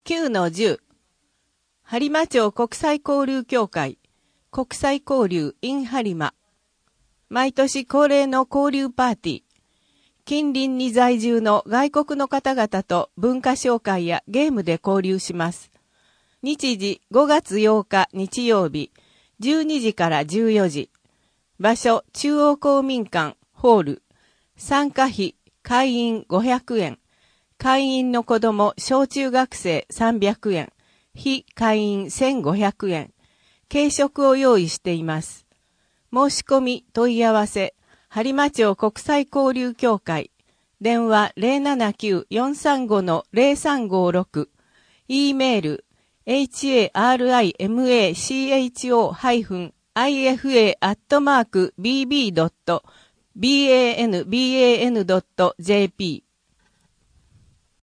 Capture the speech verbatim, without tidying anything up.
きゅうのじゅう、播磨町国際交流協会、国際交流 in 播磨。毎年恒例の交流パーティー。近隣に在住の外国の方々と文化紹介やゲームで交流します。日時ごがつようか日曜日、じゅうにじからじゅうよじ。場所中央公民館ホール。参加費会員ごひゃくえん。会員の子供小中学生さんびゃくえん。非会員せんごひゃくえん。軽食を用意しています。申し込み問い合わせ、播磨町国際交流協会。電話 ゼロななきゅう よんさんご ゼロさんごろく。e メール、harima-ifa アットマーク bb.banban.jp